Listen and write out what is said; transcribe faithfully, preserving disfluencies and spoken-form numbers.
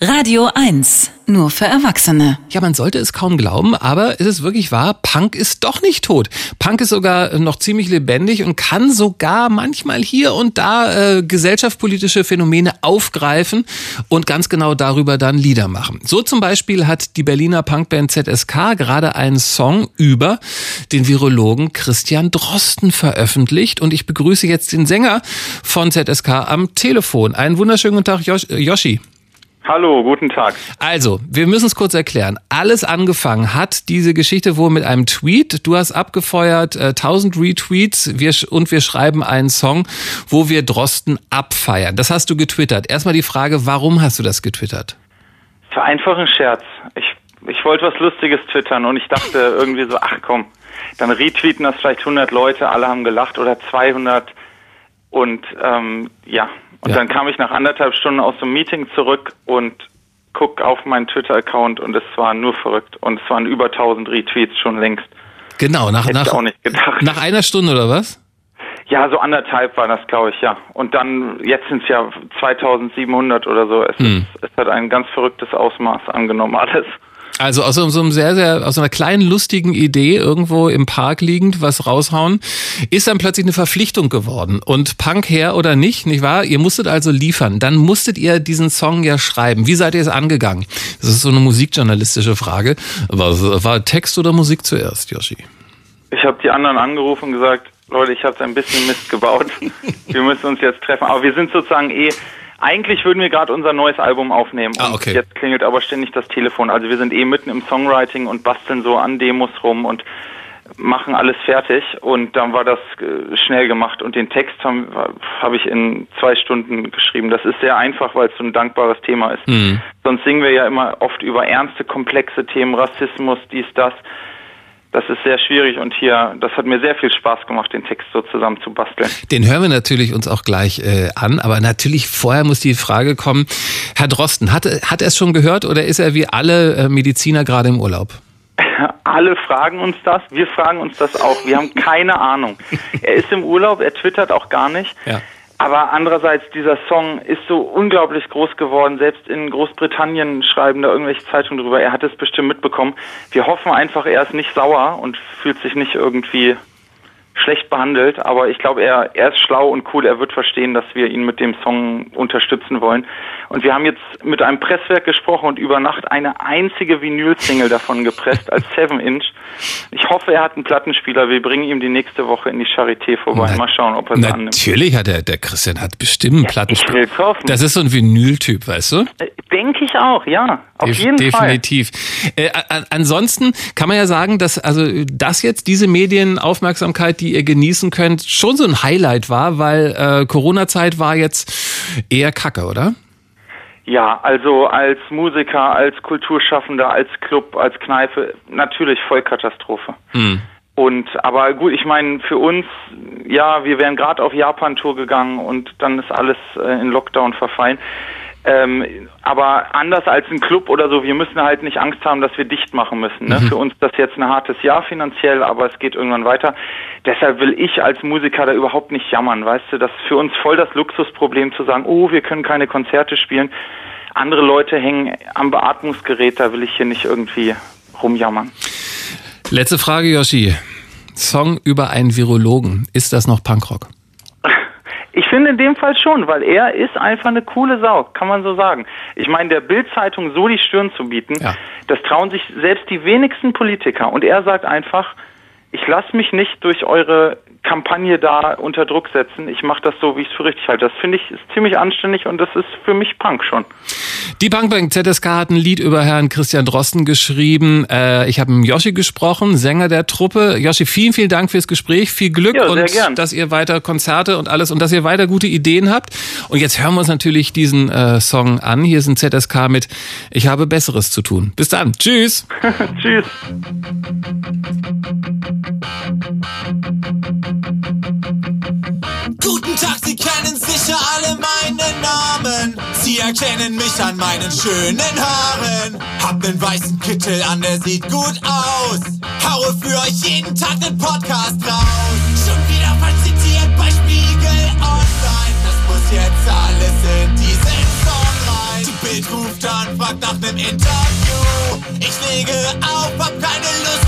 Radio eins, nur für Erwachsene. Ja, man sollte es kaum glauben, aber es ist wirklich wahr, Punk ist doch nicht tot. Punk ist sogar noch ziemlich lebendig und kann sogar manchmal hier und da äh, gesellschaftspolitische Phänomene aufgreifen und ganz genau darüber dann Lieder machen. So zum Beispiel hat die Berliner Punkband Z S K gerade einen Song über den Virologen Christian Drosten veröffentlicht und ich begrüße jetzt den Sänger von Z S K am Telefon. Einen wunderschönen guten Tag, Josh- Yoshi. Hallo, guten Tag. Also, wir müssen es kurz erklären. Alles angefangen hat diese Geschichte wohl mit einem Tweet. Du hast abgefeuert äh, tausend Retweets wir, und wir schreiben einen Song, wo wir Drosten abfeiern. Das hast du getwittert. Erstmal die Frage, warum hast du das getwittert? Es war einfach ein Scherz. Ich, ich wollte was Lustiges twittern und ich dachte irgendwie so, ach komm, dann retweeten das vielleicht hundert Leute, alle haben gelacht oder zweihundert und ähm, ja. Und ja. Dann kam ich nach anderthalb Stunden aus dem Meeting zurück und guck auf meinen Twitter-Account und es war nur verrückt. Und es waren über tausend Retweets schon längst. Genau, nach, Hätte nach, ich auch nicht gedacht. nach einer Stunde oder was? Ja, so anderthalb war das, glaube ich, ja. Und dann, jetzt sind es ja zweitausendsiebenhundert oder so. Es, hm. ist, es hat ein ganz verrücktes Ausmaß angenommen, alles. Also aus so einem sehr, sehr, aus einer kleinen, lustigen Idee, irgendwo im Park liegend, was raushauen, ist dann plötzlich eine Verpflichtung geworden. Und Punk her oder nicht, nicht wahr? Ihr musstet also liefern. Dann musstet ihr diesen Song ja schreiben. Wie seid ihr es angegangen? Das ist so eine musikjournalistische Frage. War, war Text oder Musik zuerst, Yoshi? Ich habe die anderen angerufen und gesagt, Leute, ich habe ein bisschen Mist gebaut. Wir müssen uns jetzt treffen. Aber wir sind sozusagen eh... Eigentlich würden wir gerade unser neues Album aufnehmen und ah, okay. Jetzt klingelt aber ständig das Telefon. Also wir sind eh mitten im Songwriting und basteln so an Demos rum und machen alles fertig und dann war das schnell gemacht und den Text habe hab ich in zwei Stunden geschrieben. Das ist sehr einfach, weil es so ein dankbares Thema ist. Mhm. Sonst singen wir ja immer oft über ernste, komplexe Themen, Rassismus, dies, das. Das ist sehr schwierig und hier, das hat mir sehr viel Spaß gemacht, den Text so zusammen zu basteln. Den hören wir natürlich uns auch gleich äh, an, aber natürlich vorher muss die Frage kommen, Herr Drosten, hat, hat er es schon gehört oder ist er wie alle äh, Mediziner gerade im Urlaub? Alle fragen uns das, wir fragen uns das auch, wir haben keine Ahnung. Er ist im Urlaub, er twittert auch gar nicht. Ja. Aber andererseits, dieser Song ist so unglaublich groß geworden. Selbst in Großbritannien schreiben da irgendwelche Zeitungen drüber. Er hat es bestimmt mitbekommen. Wir hoffen einfach, er ist nicht sauer und fühlt sich nicht irgendwie schlecht behandelt. Aber ich glaube, er, er ist schlau und cool. Er wird verstehen, dass wir ihn mit dem Song unterstützen wollen. Und wir haben jetzt mit einem Presswerk gesprochen und über Nacht eine einzige Vinyl-Single davon gepresst als seven inch. Ich hoffe, er hat einen Plattenspieler. Wir bringen ihm die nächste Woche in die Charité vorbei. Na, Mal schauen, ob er es annimmt. Natürlich hat er, der Christian hat bestimmt einen ja, Plattenspieler. Ich will kaufen. Das ist so ein Vinyl-Typ, weißt du? Denke ich auch, ja. Auf Def- jeden definitiv. Fall. Definitiv. Äh, ansonsten kann man ja sagen, dass also das jetzt, diese Medienaufmerksamkeit, die ihr genießen könnt, schon so ein Highlight war, weil äh, Corona-Zeit war jetzt eher Kacke, oder? Ja, also als Musiker, als Kulturschaffender, als Club, als Kneipe, natürlich Vollkatastrophe. Hm. Und aber gut, ich meine, für uns, ja, wir wären gerade auf Japan-Tour gegangen und dann ist alles äh, in Lockdown verfallen. Ähm, aber anders als ein Club oder so, wir müssen halt nicht Angst haben, dass wir dicht machen müssen. Ne? Mhm. Für uns ist das jetzt ein hartes Jahr finanziell, aber es geht irgendwann weiter. Deshalb will ich als Musiker da überhaupt nicht jammern, weißt du, das ist für uns voll das Luxusproblem zu sagen, oh, wir können keine Konzerte spielen. Andere Leute hängen am Beatmungsgerät, da will ich hier nicht irgendwie rumjammern. Letzte Frage, Yoshi. Song über einen Virologen. Ist das noch Punkrock? Ich finde in dem Fall schon, weil er ist einfach eine coole Sau, kann man so sagen. Ich meine, der Bild-Zeitung so die Stirn zu bieten, ja. Das trauen sich selbst die wenigsten Politiker. Und er sagt einfach, ich lasse mich nicht durch eure Kampagne da unter Druck setzen. Ich mache das so, wie ich es für richtig halte. Das finde ich ist ziemlich anständig und das ist für mich Punk schon. Die Punkband Z S K hat ein Lied über Herrn Christian Drosten geschrieben. Äh, ich habe mit Yoshi gesprochen, Sänger der Truppe. Yoshi, vielen, vielen Dank fürs Gespräch. Viel Glück ja, und gern. Dass ihr weiter Konzerte und alles und dass ihr weiter gute Ideen habt. Und jetzt hören wir uns natürlich diesen äh, Song an. Hier ist ein Z S K mit Ich habe Besseres zu tun. Bis dann. Tschüss. Tschüss. Guten Tag, Sie kennen sicher alle meinen Namen. Sie erkennen mich an meinen schönen Haaren. Hab nen weißen Kittel an, der sieht gut aus. Haue für euch jeden Tag nen Podcast raus. Schon wieder zitiert bei Spiegel Online. Das muss jetzt alles in diesen Song rein. Die Bild ruft an, fragt nach nem Interview. Ich lege auf, hab keine Lust